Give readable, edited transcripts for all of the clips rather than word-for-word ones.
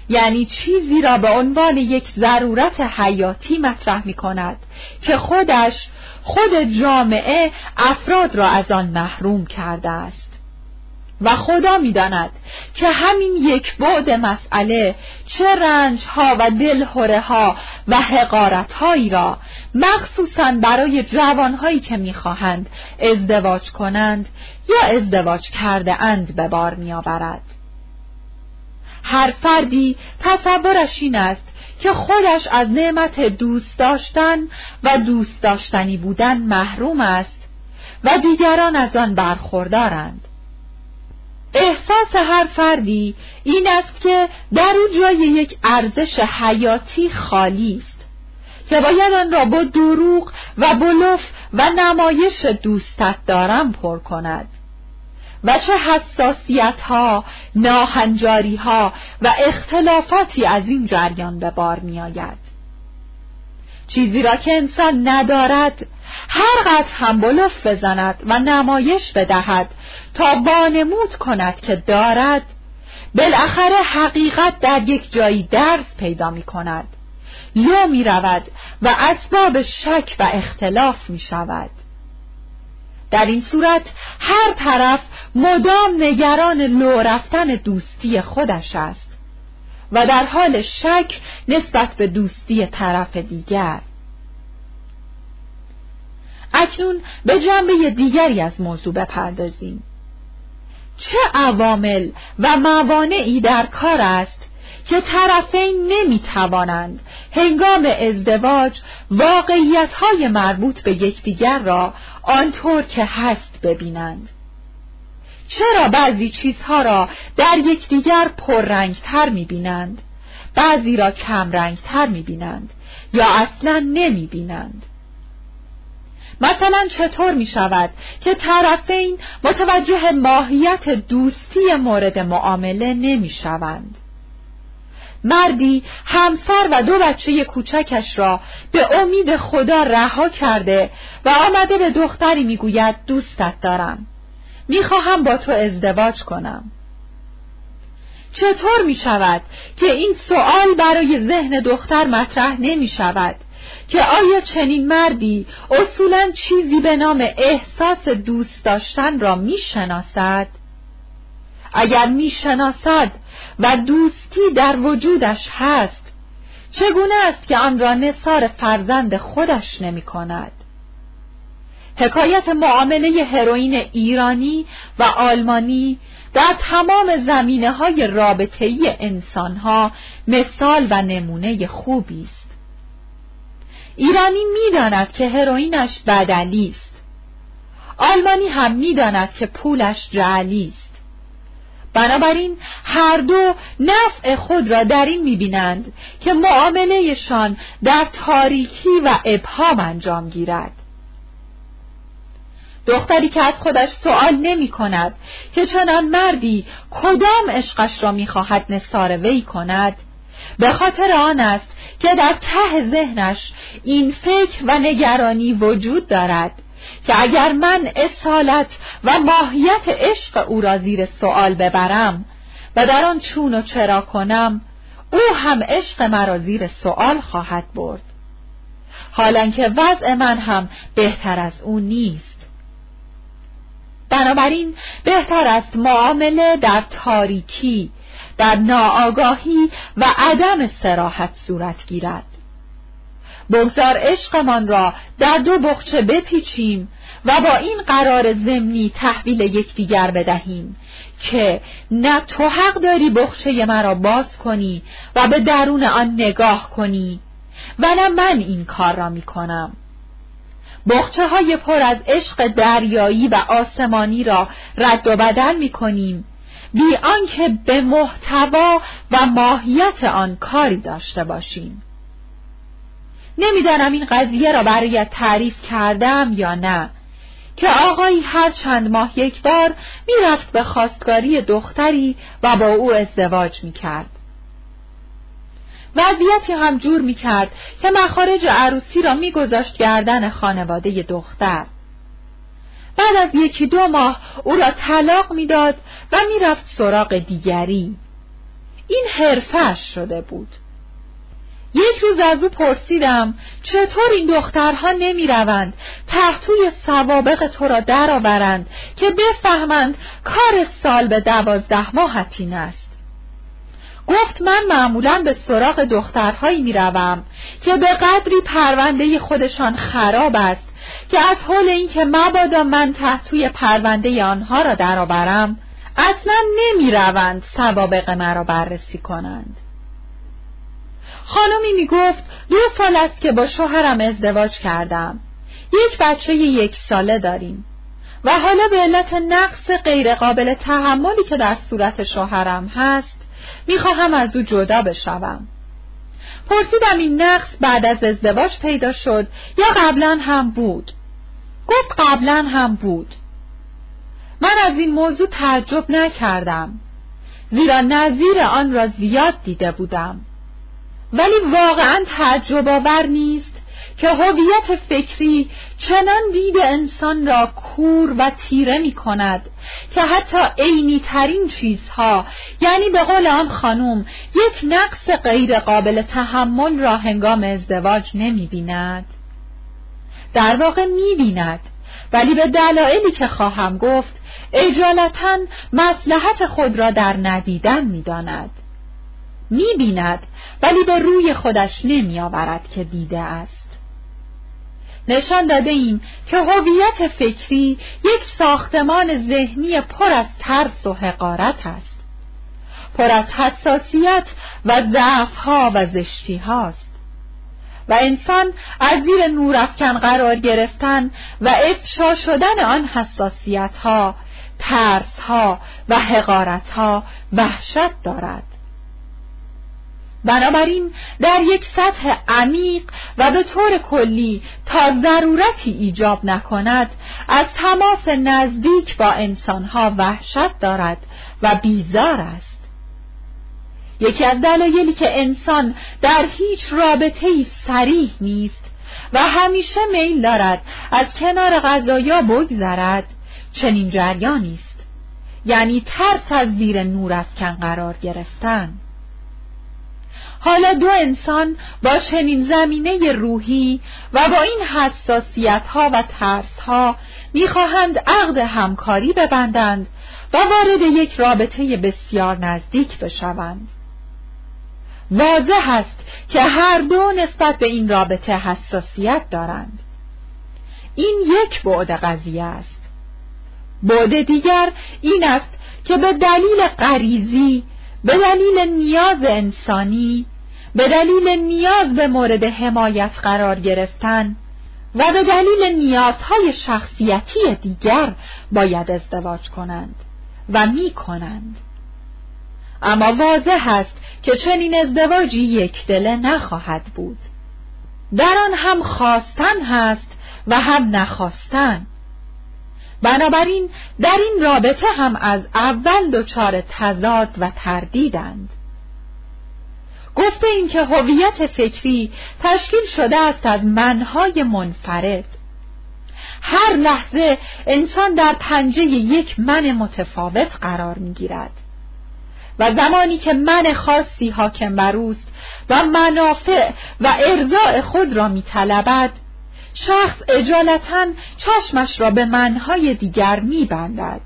یعنی چیزی را به عنوان یک ضرورت حیاتی مطرح می کند که خود جامعه افراد را از آن محروم کرده است و خدا می داند که همین یک بعد مسئله چه رنجها و دلهره‌ها و حقارت‌هایی را مخصوصاً برای جوانهایی که می خواهند ازدواج کنند یا ازدواج کرده اند به بار می آورد. هر فردی تصورش این است که خودش از نعمت دوست داشتن و دوست داشتنی بودن محروم است و دیگران از آن برخوردارند. احساس هر فردی این است که در او جای یک ارزش حیاتی خالی است که باید آن را با دروغ و بلوف و نمایش دوستت دارم پر کند و چه حساسیت‌ها، ناهنجاری‌ها و اختلافاتی از این جریان به بار می‌آید. چیزی را که انسان ندارد هر قدر هم بلوف بزند و نمایش بدهد تا وانمود کند که دارد، بالاخره حقیقت در یک جایی درز پیدا می‌کند، لو می‌رود و اسباب شک و اختلاف می‌شود. در این صورت هر طرف مدام نگران لو رفتن دوستی خودش است و در حال شک نسبت به دوستی طرف دیگر. اکنون به جنبه دیگری از موضوع بپردازیم. چه عوامل و موانعی در کار است که طرفین نمیتوانند هنگام ازدواج واقعیت‌های مربوط به یکدیگر را آنطور که هست ببینند؟ چرا بعضی چیزها را در یکدیگر پررنگتر می‌بینند، بعضی را کم رنگتر می‌بینند یا اصلاً نمی‌بینند؟ مثلا چطور می شود که طرفین متوجه ماهیت دوستی مورد معامله نمی شوند؟ مردی همسر و 2 بچه کوچکش را به امید خدا رها کرده و آمده به دختری می گوید دوستت دارم، می خواهم با تو ازدواج کنم. چطور می شود که این سوال برای ذهن دختر مطرح نمی شود که آیا چنین مردی اصولاً چیزی به نام احساس دوست داشتن را می شناسد؟ اگر می شناسد و دوستی در وجودش هست، چگونه است که آن را نثار فرزند خودش نمی کند؟ حکایت معامله هروئین ایرانی و آلمانی در تمام زمینه‌های رابطه‌ای انسان‌ها مثال و نمونه خوبی است. ایرانی می‌داند که هروئینش بدلی است. آلمانی هم می‌داند که پولش جعلی است. بنابراین هر دو نفع خود را در این می‌بینند که معامله‌شان در تاریکی و ابهام انجام گیرد. دختری که از خودش سوال نمی کند که چنان مردی کدام عشقش را می خواهد نثار وی کند، به خاطر آن است که در ته ذهنش این فکر و نگرانی وجود دارد که اگر من اصالت و ماهیت عشق او را زیر سوال ببرم و در آن چون و چرا کنم، او هم عشق مرا زیر سوال خواهد برد، حالانکه وضع من هم بهتر از او نیست. بنابراین بهتر است معامله در تاریکی، در ناآگاهی و عدم صراحت صورت گیرد. بگذار عشقمان را در 2 بخچه بپیچیم و با این قرار ضمنی تحویل یکدیگر بدهیم که نه تو حق داری بخچه مرا باز کنی و به درون آن نگاه کنی و نه من این کار را می کنم. بخچه های پر از عشق دریایی و آسمانی را رد و بدل می کنیم بی آنکه به محتوا و ماهیت آن کاری داشته باشیم. نمیدانم این قضیه را برایت تعریف کردم یا نه که آقایی هر چند ماه یک بار میرفت به خواستگاری دختری و با او ازدواج میکرد. وضعیتی هم جور میکرد که مخارج عروسی را میگذاشت گردن خانواده دختر. بعد از 1-2 ماه او را طلاق میداد و میرفت سراغ دیگری. این حرفه‌اش شده بود. یک روز از او پرسیدم چطور این دخترها نمی روند تحتوی سوابق تو را درآورند که بفهمند کار سال به 12 ماهت این است. گفت من معمولاً به سراغ دخترهایی می روم که به قدری پرونده خودشان خراب است که از حول این که مبادا من تحتوی پرونده آنها را درآورم اصلاً نمی روند سوابق مرا بررسی کنند. خانمی می گفت 2 سال است که با شوهرم ازدواج کردم. یک بچه 1 ساله داریم و حالا به علت نقص غیر قابل تحملی که در صورت شوهرم هست می خواهم از او جدا بشوم. پرسیدم این نقص بعد از ازدواج پیدا شد یا قبلا هم بود؟ گفت قبلا هم بود. من از این موضوع تعجب نکردم زیرا نظیر آن را زیاد دیده بودم، ولی واقعا تعجب آور نیست که هویت فکری چنان دید انسان را کور و تیره می کند که حتی عینی ترین چیزها، یعنی به قول آن خانم یک نقص غیر قابل تحمل را هنگام ازدواج نمی بیند. در واقع می بیند، ولی به دلایلی که خواهم گفت اجالتاً مصلحت خود را در ندیدن می داند. می بیند ولی به روی خودش نمی آورد که دیده است. نشان داده ایم که هویت فکری یک ساختمان ذهنی پر از ترس و حقارت است، پر از حساسیت و ضعف‌ها و زشتی‌هاست و انسان از زیر نورافکن قرار گرفتن و افشا شدن آن حساسیت‌ها، ترس‌ها و حقارت‌ها وحشت دارد. بنابراین در یک سطح عمیق و به طور کلی تا ضرورتی ایجاب نکند از تماس نزدیک با انسانها وحشت دارد و بیزار است. یکی از دلایلی که انسان در هیچ رابطه‌ای صریح نیست و همیشه میل دارد از کنار قضایا بگذرد چنین جریانی است، یعنی ترس از زیر نورافکن قرار گرفتن. حالا 2 انسان با چنین زمینه روحی و با این حساسیت‌ها و ترس‌ها می‌خواهند عقد همکاری ببندند و وارد یک رابطه بسیار نزدیک بشوند. واضح است که هر دو نسبت به این رابطه حساسیت دارند. این یک بعد قضیه است. بعد دیگر این است که به دلیل غریزی، به دلیل نیاز انسانی، به دلیل نیاز به مورد حمایت قرار گرفتن و به دلیل نیازهای شخصیتی دیگر باید ازدواج کنند و می کنند. اما واضح است که چنین ازدواجی یک دله نخواهد بود. در آن هم خواستن هست و هم نخواستن. بنابراین در این رابطه هم از اول دچار تضاد و تردیدند. گفته ایم که هویت فکری تشکیل شده است از منهای منفرد. هر لحظه انسان در پنجه یک من متفاوت قرار می‌گیرد و زمانی که من خاصی حاکم بر اوست و منافع و ارضاء خود را می‌طلبد، شخص اجالتاً چشمش را به منهای دیگر می‌بندد.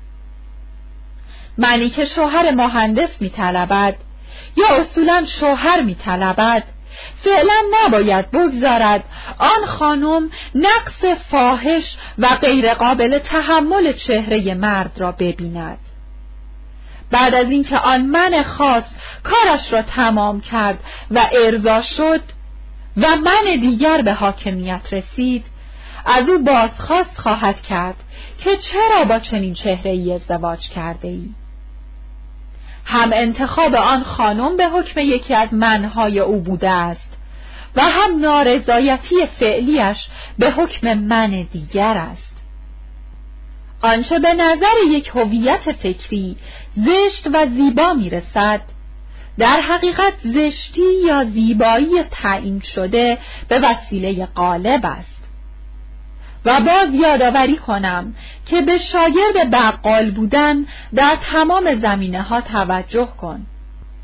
منی که شوهر مهندس می‌طلبد یا اصولاً شوهر می‌طلبد، فعلا نباید بگذارد آن خانم نقص فاحش و غیر قابل تحمل چهره مرد را ببیند. بعد از اینکه آن من خاص کارش را تمام کرد و ارضا شد و من دیگر به حاکمیت رسید، از او بازخواست خواهد کرد که چرا با چنین چهره‌ای ازدواج کرده ای؟ هم انتخاب آن خانم به حکم یکی از منهای او بوده است و هم نارضایتی فعلیش به حکم من دیگر است. آنچه به نظر یک هویت فکری زشت و زیبا میرسد، در حقیقت زشتی یا زیبایی تعیین شده به وسیله قالب است. و باز یادآوری کنم که به شاگرد بقال بودن در تمام زمینه‌ها توجه کن.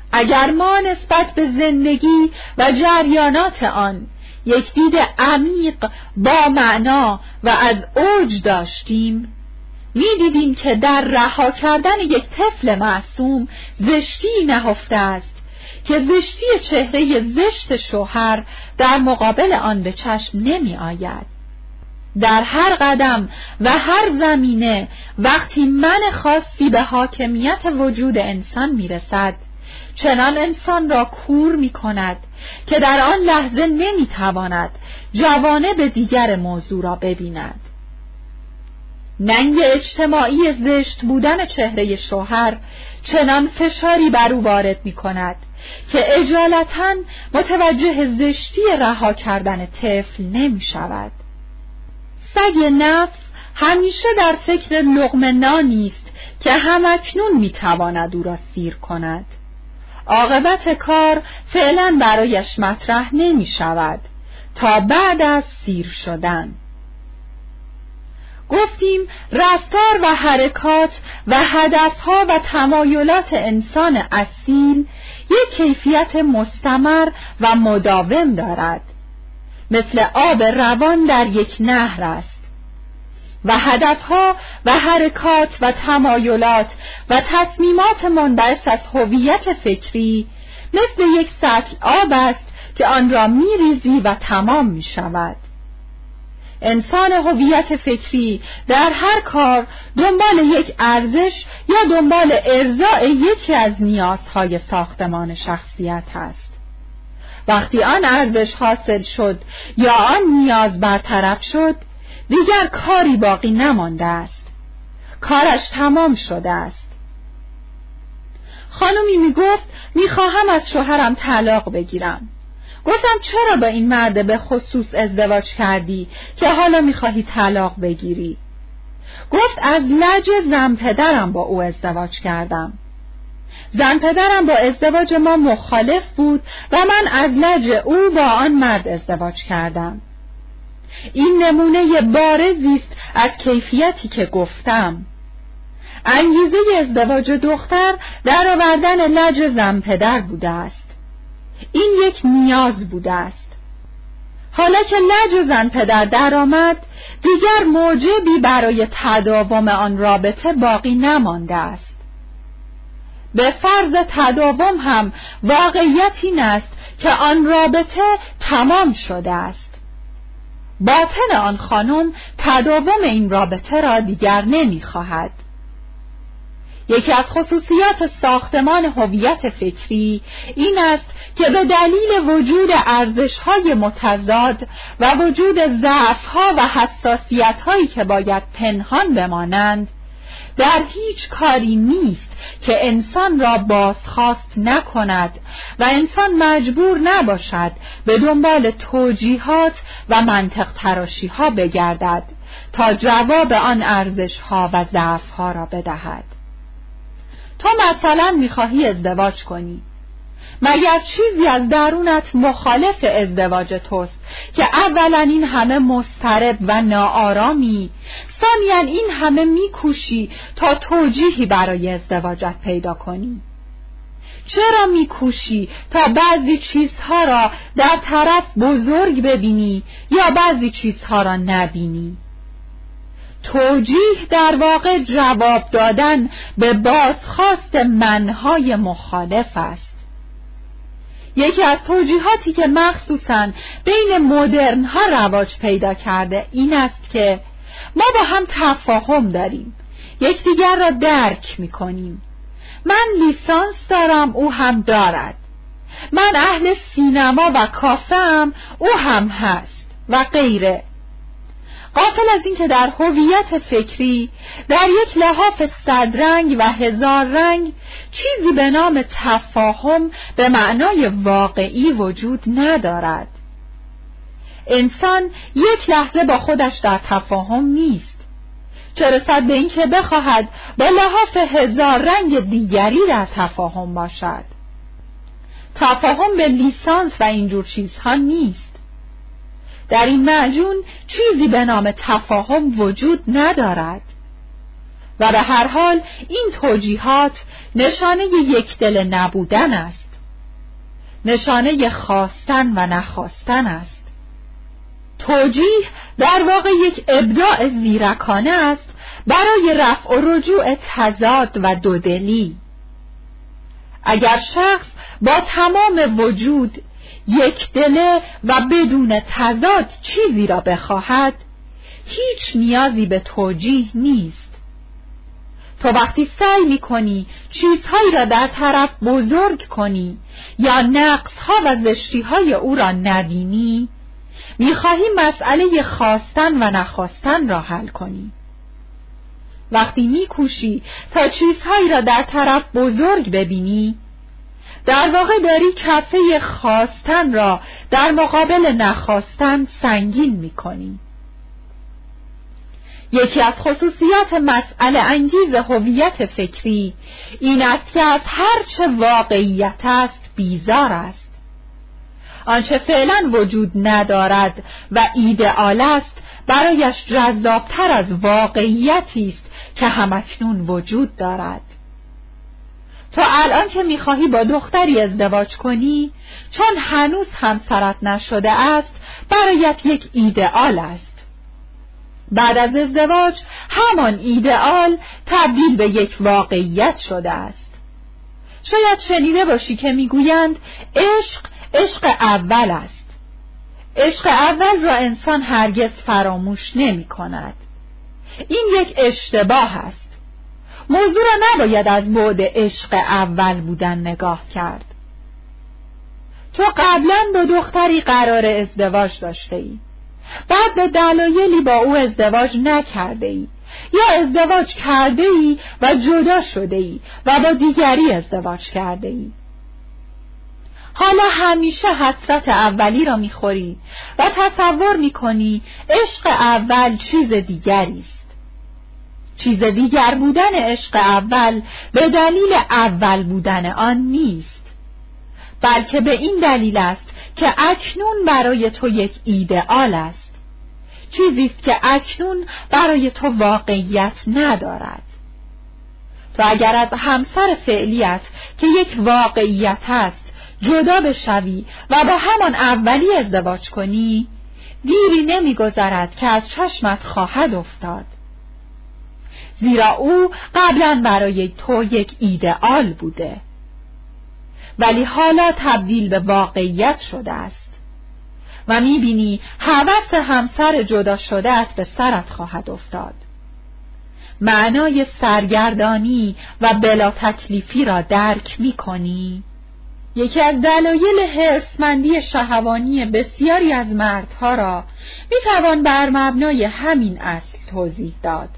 اگر ما نسبت به زندگی و جریانات آن یک دید عمیق با معنا و از اوج داشتیم، می‌دیدیم که در رها کردن یک طفل معصوم زشتی نهفته است که زشتی چهره زشت شوهر در مقابل آن به چشم نمی آید. در هر قدم و هر زمینه وقتی من خاصی به حاکمیت وجود انسان می رسد، چنان انسان را کور می کند که در آن لحظه نمی تواند جوانب دیگر موضوع را ببیند. ننگ اجتماعی زشت بودن چهره شوهر چنان فشاری بر او وارد می کند که اجالتاً متوجه زشتی رها کردن طفل نمی شود. سگ نفس همیشه در فکر لقمه نانی است که همکنون می تواند او را سیر کند. عاقبت کار فعلا برایش مطرح نمی شود تا بعد از سیر شدن. گفتیم رفتار و حرکات و هدفها و تمایلات انسان اصیل یک کیفیت مستمر و مداوم دارد، مثل آب روان در یک نهر است و هدفها و حرکات و تمایلات و تصمیمات منبعث از هویت فکری مثل یک سطل آب است که آن را می‌ریزی و تمام می‌شود. انسان هویت فکری در هر کار دنبال یک ارزش یا دنبال ارضاء یکی از نیازهای ساختمان شخصیت است. وقتی آن ارزش حاصل شد یا آن نیاز برطرف شد، دیگر کاری باقی نمانده است. کارش تمام شده است. خانمی میگفت میخواهم از شوهرم طلاق بگیرم. گفتم چرا با این مرد به خصوص ازدواج کردی که حالا میخواهی طلاق بگیری؟ گفت از لج زن پدرم با او ازدواج کردم. زن پدرم با ازدواج ما مخالف بود و من از لج او با آن مرد ازدواج کردم. این نمونه بارزی است از کیفیتی که گفتم. انگیزه ازدواج دختر در آوردن لج زن پدر بوده است. این یک نیاز بوده است. حالا که لج زن پدر در آمد، دیگر موجبی برای تداوم آن رابطه باقی نمانده است. به فرض تداوم هم واقعیت این است که آن رابطه تمام شده است. باطن آن خانم تداوم این رابطه را دیگر نمی‌خواهد. یکی از خصوصیات ساختمان هویت فکری این است که به دلیل وجود ارزش‌های متضاد و وجود ضعف‌ها و حساسیت‌هایی که باید پنهان بمانند، در هیچ کاری نیست که انسان را بازخواست نکند و انسان مجبور نباشد به دنبال توجیهات و منطق تراشی‌ها بگردد تا جواب آن ارزش‌ها و ضعف‌ها را بدهد. تو مثلا میخواهی ازدواج کنی، مگر چیزی از درونت مخالف ازدواج توست که اولا این همه مضطرب و ناآرامی، ثانیا این همه میکوشی تا توجیهی برای ازدواجت پیدا کنی؟ چرا میکوشی تا بعضی چیزها را در طرف بزرگ ببینی یا بعضی چیزها را نبینی؟ توجیه در واقع جواب دادن به بازخواست منهای مخالف است. یکی از توجیهاتی که مخصوصاً بین مدرن‌ها رواج پیدا کرده این است که ما با هم تفاهم داریم، یکدیگر را درک می‌کنیم. من لیسانس دارم، او هم دارد. من اهل سینما و کافه‌ام، او هم هست و غیره. غافل از این که در هویت فکری در یک لحاف صدرنگ و هزار رنگ چیزی به نام تفاهم به معنای واقعی وجود ندارد. انسان یک لحظه با خودش در تفاهم نیست، چه رسد به این که بخواهد با لحاف هزار رنگ دیگری در تفاهم باشد. تفاهم به لیسانس و اینجور چیزها نیست. در این معجون چیزی به نام تفاهم وجود ندارد. و به هر حال این توجیهات نشانه یکدل نبودن است، نشانه خواستن و نخواستن است. توجیه در واقع یک ابداع زیرکانه است برای رفع و رجوع تضاد و دودلی. اگر شخص با تمام وجود یک دله و بدون تضاد چیزی را بخواهد، هیچ نیازی به توجیه نیست. تو وقتی سعی می‌کنی چیزهایی را در طرف بزرگ کنی یا نقص‌ها و زشتی‌های او را نبینی، می‌خواهی مسئله خواستن و نخواستن را حل کنی. وقتی می‌کوشی تا چیزهایی را در طرف بزرگ ببینی، در واقع داری کفه خواستن را در مقابل نخواستن سنگین می‌کنی. یکی از خصوصیات مسئله انگیز هویت فکری این است که از هر چه واقعیت است بیزار است. آنچه فعلا وجود ندارد و ایدئال است برایش جذابتر از واقعیتی است که همکنون وجود دارد. تو الان که میخواهی با دختری ازدواج کنی، چون هنوز همسرت نشده است، برایت یک ایدئال است. بعد از ازدواج همان ایدئال تبدیل به یک واقعیت شده است. شاید شنیده باشی که میگویند عشق اول است. عشق اول را انسان هرگز فراموش نمی کند. این یک اشتباه است. موضوع را نباید از بعد عشق اول بودن نگاه کرد. تو قبلا با دختری قرار ازدواج داشته ای، بعد به دلایلی با او ازدواج نکرده ای، یا ازدواج کرده ای و جدا شده ای و با دیگری ازدواج کرده ای. حالا همیشه حسرت اولی را میخوری و تصور میکنی عشق اول چیز دیگری است. چیز دیگر بودن عشق اول به دلیل اول بودن آن نیست، بلکه به این دلیل است که اکنون برای تو یک ایدئال است، چیزی است که اکنون برای تو واقعیت ندارد. تو اگر از همسر فعلیت که یک واقعیت است جدا بشوی و با همان اولی ازدواج کنی، دیری نمی‌گذرد که از چشمت خواهد افتاد، زیرا او قبلا برای تو یک ایدئال بوده، ولی حالا تبدیل به واقعیت شده است و می‌بینی هوس همسر جدا شده‌ات به سرت خواهد افتاد. معنای سرگردانی و بلا تکلیفی را درک می‌کنی؟ یکی از دلایل هرسمندی شهوانی بسیاری از مردها را می‌توان بر مبنای همین اصل توضیح داد.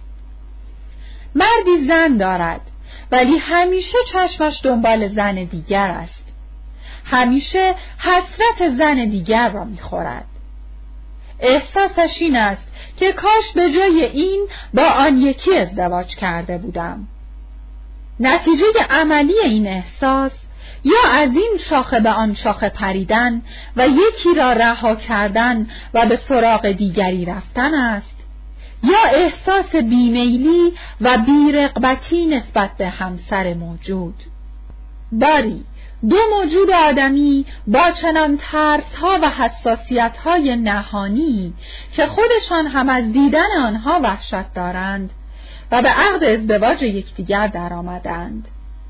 مردی زن دارد ولی همیشه چشمش دنبال زن دیگر است. همیشه حسرت زن دیگر را می‌خورد. احساسش این است که کاش به جای این با آن یکی ازدواج کرده بودم. نتیجه عملی این احساس یا از این شاخه به آن شاخه پریدن و یکی را رها کردن و به سراغ دیگری رفتن است، یا احساس بیمیلی و بیرغبتی نسبت به همسر موجود. باری دو موجود آدمی با چنان ترس‌ها و حساسیت‌های نهانی که خودشان هم از دیدن آنها وحشت دارند و به عقد ازدواج یکدیگر درآمدند.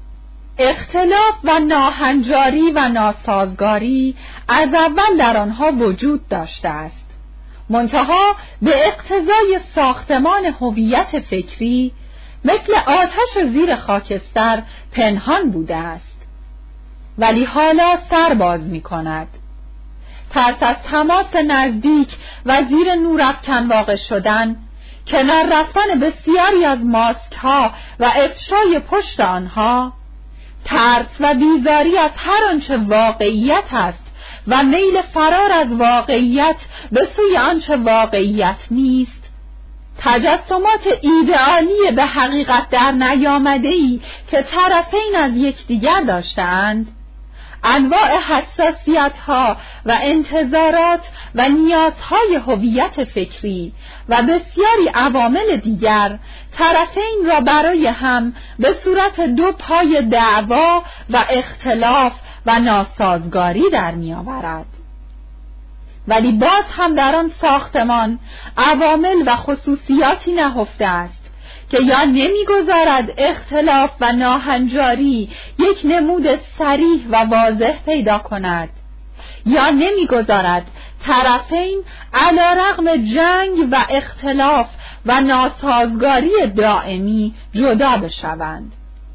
اختلاف و ناهنجاری و ناسازگاری از اول در آنها وجود داشته است، منتها به اقتضای ساختمان هویت فکری مثل آتش زیر خاکستر پنهان بوده است، ولی حالا سر باز می کند. ترس از تماس نزدیک و زیر نورافکن واقع شدن، کنار رفتن بسیاری از ماسک ها و افشای پشت آنها، ترس و بیزاری از هر آنچه واقعیت است و میل فرار از واقعیت به سوی آنچه واقعیت نیست، تجسمات ایدئالی به حقیقت در نیامده‌ای که طرفین از یکدیگر داشتند، انواع حساسیت‌ها و انتظارات و نیازهای هویت فکری و بسیاری عوامل دیگر طرفین را برای هم به صورت دو پای دعوا و اختلاف و ناسازگاری در می‌آورد. ولی باز هم در آن ساختمان عوامل و خصوصیاتی نهفته است که یا نمیگذارد اختلاف و ناهنجاری یک نمود صریح و واضح پیدا کند، یا نمیگذارد طرفین علیرغم جنگ و اختلاف و ناسازگاری دائمی جدا بشوند.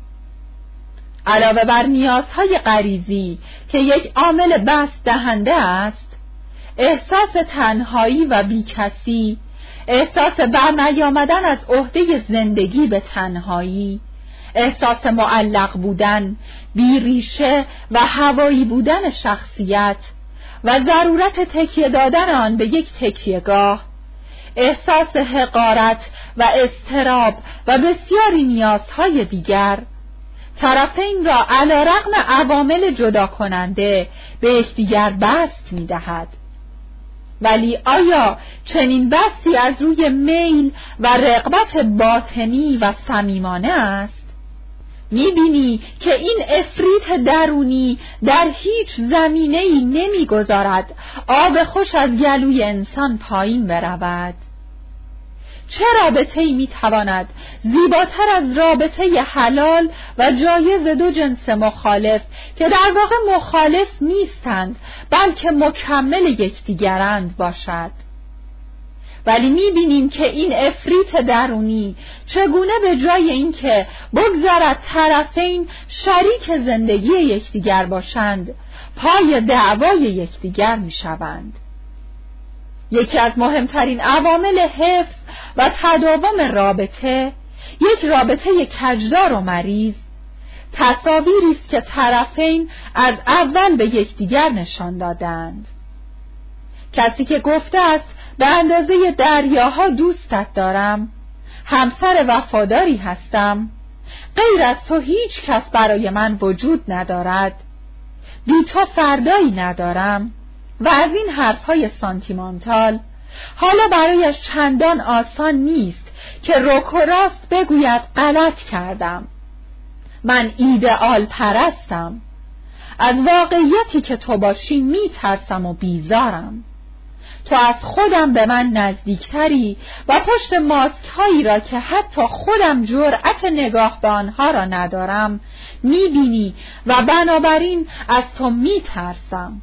علاوه بر نیازهای غریزی که یک عامل بسط دهنده است، احساس تنهایی و بیکسی، احساس برنیامدن از عهده زندگی به تنهایی، احساس معلق بودن، بیریشه و هوایی بودن شخصیت و ضرورت تکیه دادن آن به یک تکیهگاه، احساس حقارت و اضطراب و بسیاری نیازهای دیگر طرفین را علیرغم عوامل جدا کننده به یکدیگر بسط می‌دهد. ولی آیا چنین بسطی از روی میل و رغبت باطنی و صمیمانه است؟ می‌بینی که این افریط درونی در هیچ زمینه‌ای نمی‌گذارد آب خوش از گلوی انسان پایین برود. چه رابطه‌ای می‌تواند زیباتر از رابطه حلال و جایز دو جنس مخالف که در واقع مخالف نیستند بلکه مکمل یکدیگرند باشد؟ ولی می‌بینیم که این افریط درونی چگونه به جای اینکه بگذارد طرفین شریک زندگی یکدیگر باشند، پای دعوای یکدیگر می‌شوند. یکی از مهمترین عوامل حفظ و تداوم رابطه، یک رابطه کجدار و مریض، تصاویری است که طرفین از اول به یکدیگر نشان دادند. کسی که گفته است به اندازه دریاها دوستت دارم، همسر وفاداری هستم، غیر از تو هیچ کس برای من وجود ندارد، بی تو فردایی ندارم و از این حرفهای سانتیمانتال، حالا برایش چندان آسان نیست که رک و راست بگوید غلط کردم، من ایدئال پرستم، از واقعیتی که تو باشی میترسم و بیزارم، تو از خودم به من نزدیکتری و پشت ماسک هایی را که حتی خودم جرأت نگاه به آنها را ندارم میبینی و بنابراین از تو میترسم.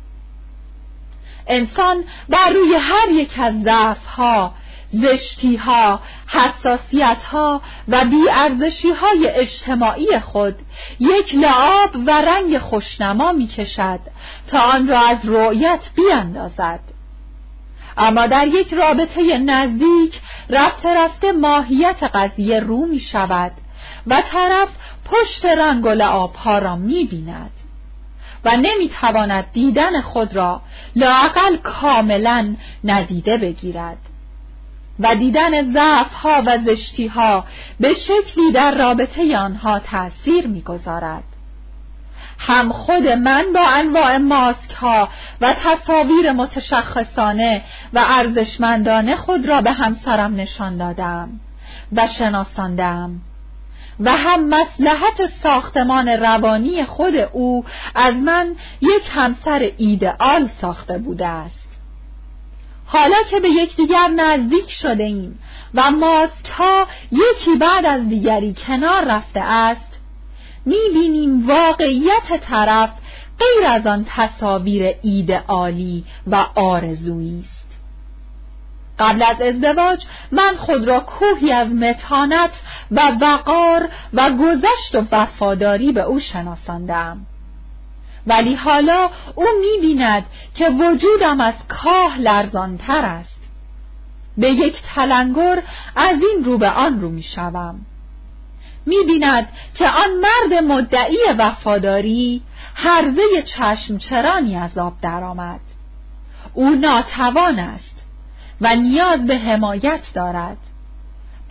انسان بر روی هر یک از ضعف‌ها، زشتی‌ها، حساسیت‌ها و بی‌ارزشی‌های اجتماعی خود یک لعاب و رنگ خوشنما می‌کشد تا آن را از رؤیت بیاندازد. اما در یک رابطه نزدیک رفته رفته ماهیت قضیه رو می‌شود و طرف پشت رنگ و لعاب‌ها را می‌بیند و نمیتواند دیدن خود را لااقل کاملا ندیده بگیرد و دیدن ضعف‌ها و زشتی‌ها به شکلی در رابطه آنها تأثیر می‌گذارد. هم خود من با انواع ماسک‌ها و تصاویر متشخصانه و ارزشمندانه خود را به همسرم نشان دادم و شناساندم و هم مصلحت ساختمان روانی خود او از من یک همسر ایدئال ساخته بوده است. حالا که به یکدیگر نزدیک شده ایم و ماسک‌ها یکی بعد از دیگری کنار رفته است، می‌بینیم واقعیت طرف غیر از آن تصاویر ایدئالی و آرزویی است. قبل از ازدواج من خود را کوهی از متانت و وقار و گذشت و وفاداری به او شناساندم، ولی حالا او می‌بیند که وجودم از کاه لرزانتر است. به یک تلنگر از این رو به آن رو می‌شوم. می‌بیند که آن مرد مدعی وفاداری هرزه چشمچرانی از آب درآمد. او ناتوان است و نیاز به حمایت دارد.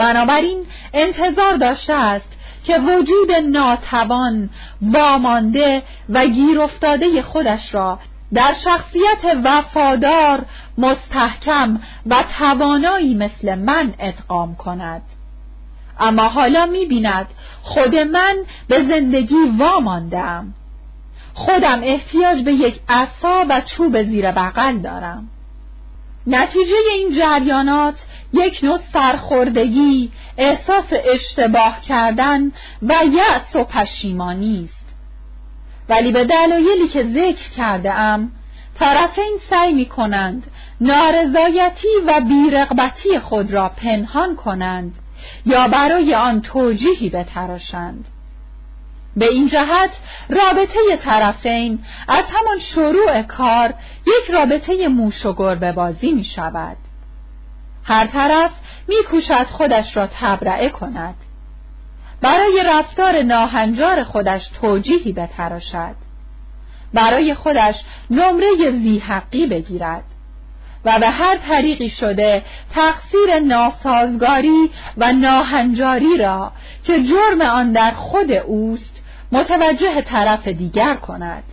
بنابراین انتظار داشته است که وجود ناتوان، وامانده و گیر افتاده خودش را در شخصیت وفادار، مستحکم و توانایی مثل من ادغام کند. اما حالا می‌بیند خود من به زندگی وامانده‌ام. خودم احتیاج به یک عصا و چوب زیر بغل دارم. نتیجه این جریانات یک نوع سرخوردگی، احساس اشتباه کردن و یأس و پشیمانی است. ولی به دلایلی که ذکر کرده ام، طرفین سعی می کنند نارضایتی و بی‌رغبتی خود را پنهان کنند یا برای آن توجیهی بتراشند. به این جهت رابطه طرفین از همان شروع کار یک رابطه موش و گربه بازی می شود. هر طرف می کوشد خودش را تبرئه کند، برای رفتار ناهنجار خودش توجیهی بتراشد، برای خودش نمره ذی‌حقی بگیرد و به هر طریقی شده تقصیر ناسازگاری و ناهنجاری را که جرم آن در خود اوست متوجه طرف دیگر کند.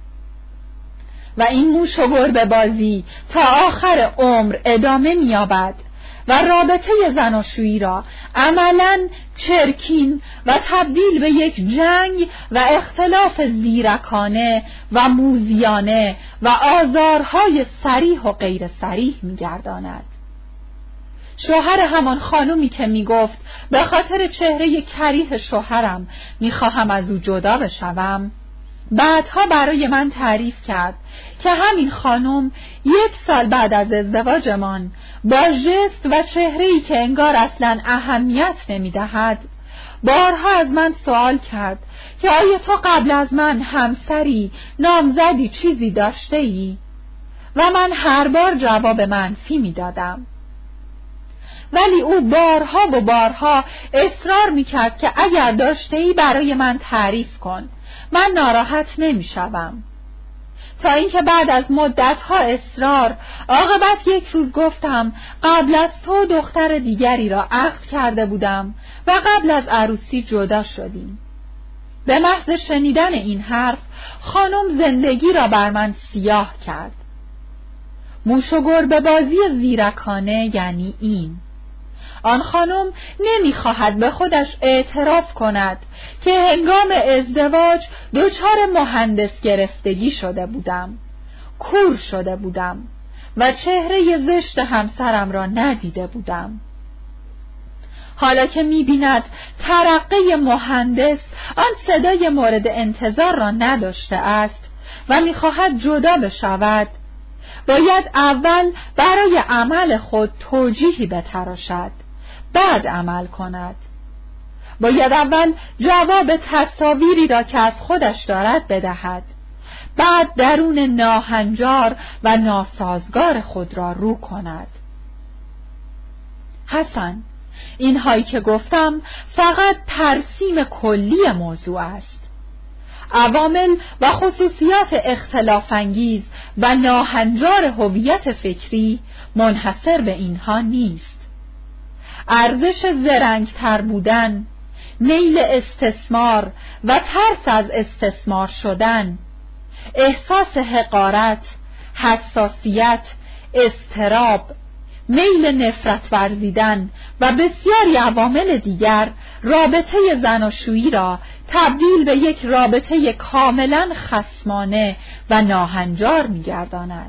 و این موش و گربه بازی تا آخر عمر ادامه می‌یابد و رابطه زناشویی را عملاً چرکین و تبدیل به یک جنگ و اختلاف زیرکانه و موذیانه و آزارهای صریح و غیر صریح می‌گرداند. شوهر همان خانومی که میگفت به خاطر چهره کریه شوهرم میخواهم از او جدا بشوم، بعدها برای من تعریف کرد که همین خانم 1 سال بعد از ازدواجمان با ژست و چهره‌ای که انگار اصلاً اهمیت نمیدهد بارها از من سوال کرد که آیا تو قبل از من همسری، نامزدی، چیزی داشته ای؟ و من هر بار جواب منفی میدادم. ولی او بارها و بارها اصرار میکرد که اگر داشته‌ای برای من تعریف کن، من ناراحت نمیشوم. تا اینکه بعد از مدتها اصرار عاقبت یک روز گفتم قبل از تو دختر دیگری را عقد کرده بودم و قبل از عروسی جدا شدیم. به محض شنیدن این حرف خانم زندگی را بر من سیاه کرد. موش و گربه بازی زیرکانه یعنی این. آن خانم نمیخواهد به خودش اعتراف کند که هنگام ازدواج دچار مهندس گرفتگی شده بودم، کور شده بودم و چهره زشت همسرم را ندیده بودم. حالا که می‌بیند ترقه مهندس آن صدای مورد انتظار را نداشته است و می‌خواهد جدا بشود، باید اول برای عمل خود توجیهی بتراشد، بعد عمل کند. باید اول جواب تصاویری را که از خودش دارد بدهد، بعد درون ناهنجار و ناسازگار خود را رو کند. حسن، اینهایی که گفتم فقط ترسیم کلی موضوع است. عوامل و خصوصیات اختلاف انگیز و ناهنجار هویت فکری منحصر به اینها نیست. ارزش زرنگتر بودن، میل استثمار و ترس از استثمار شدن، احساس حقارت، حساسیت، اضطراب، میل نفرت ورزیدن و بسیاری عوامل دیگر رابطه زناشویی را تبدیل به یک رابطه کاملا خصمانه و ناهنجار می‌گرداند.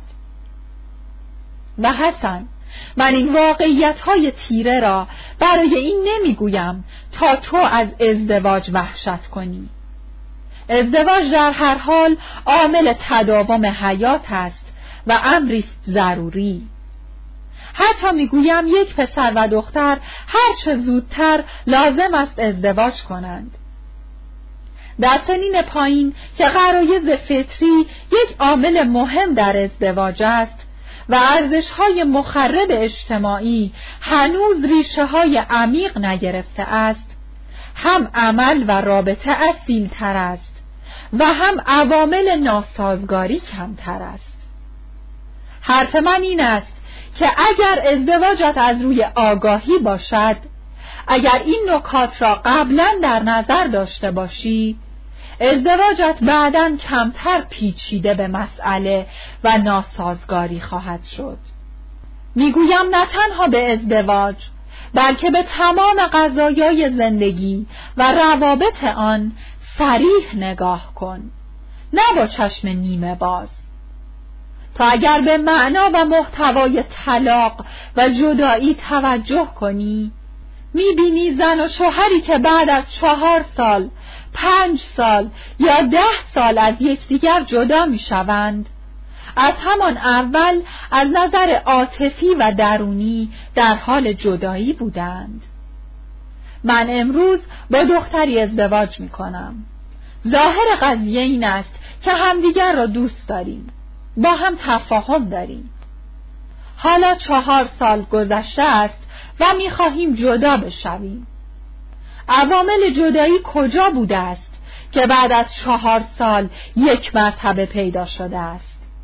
و حسن، من این واقعیت‌های تیره را برای این نمیگویم تا تو از ازدواج وحشت کنی. ازدواج در هر حال عامل تداوم حیات است و امری ضروری. حتی میگویم یک پسر و دختر هر چه زودتر لازم است ازدواج کنند. در سنین پایین که غرایز فطری یک عامل مهم در ازدواج است و ارزش‌های مخرب اجتماعی هنوز ریشه‌های عمیق نگرفته است، هم عمل و رابطه اصیل‌تر است و هم عوامل ناسازگاری کمتر است. حرف من این است که اگر ازدواجت از روی آگاهی باشد، اگر این نکات را قبلا در نظر داشته باشی، ازدواجت بعداً کمتر پیچیده به مسئله و ناسازگاری خواهد شد. میگویم نه تنها به ازدواج، بلکه به تمام قضایای زندگی و روابط آن صریح نگاه کن، نه با چشم نیمه باز. تا اگر به معنا و محتوای طلاق و جدایی توجه کنی، میبینی زن و شوهری که بعد از 4 سال، 5 سال یا 10 سال از یکدیگر جدا میشوند، از همان اول از نظر عاطفی و درونی در حال جدایی بودند. من امروز با دختری ازدواج میکنم. ظاهر قضیه این است که همدیگر را دوست داریم، با هم تفاهم داریم. حالا 4 سال گذشته است و میخواهیم جدا بشویم. عوامل جدایی کجا بوده است که بعد از 4 سال یک مرتبه پیدا شده است؟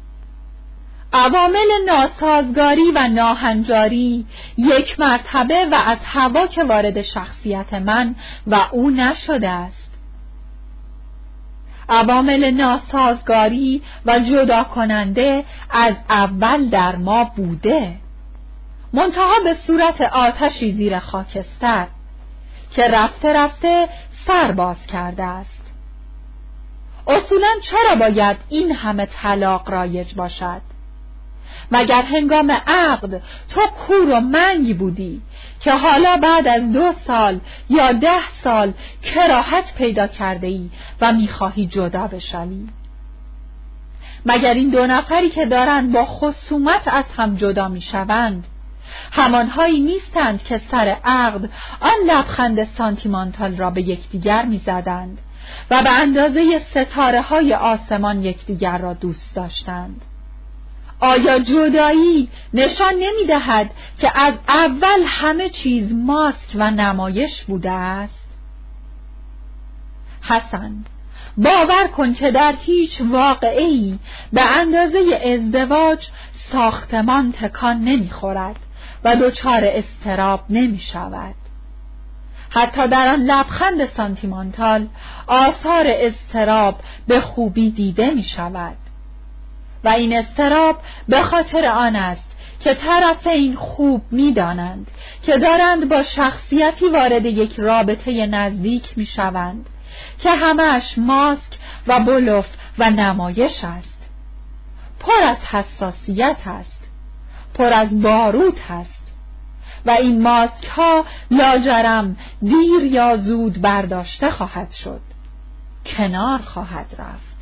عوامل ناسازگاری و ناهنجاری یک مرتبه و از هوا که وارد شخصیت من و او نشده است. عوامل ناسازگاری و جدا کننده از اول در ما بوده، منتها به صورت آتشی زیر خاکستر که رفته رفته سر باز کرده است. اصولاً چرا باید این همه طلاق رایج باشد؟ مگر هنگام عقد تو کور و منگ بودی که حالا بعد از 2 سال یا 10 سال کراهت پیدا کرده ای و میخواهی جدا بشوی؟ مگر این 2 نفری که دارند با خصومت از هم جدا میشوند همانهایی نیستند که سر عقد آن لبخند سانتیمانتال را به یکدیگر میزدند و به اندازه ستاره های آسمان یکدیگر را دوست داشتند؟ آیا جدایی نشان نمی دهد که از اول همه چیز ماسک و نمایش بوده است؟ حسن، باور کن که در هیچ واقعه‌ای به اندازه ازدواج ساختمان تکان نمی خورد و دچار اضطراب نمی شود. حتی در آن لبخند سانتیمانتال آثار اضطراب به خوبی دیده می شود و این اضطراب به خاطر آن است که طرفین خوب می‌دانند که دارند با شخصیتی وارد یک رابطه نزدیک می‌شوند که همه‌اش ماسک و بلوف و نمایش است، پر از حساسیت است، پر از باروت است و این ماسک ها لاجرم دیر یا زود برداشته خواهد شد، کنار خواهد رفت.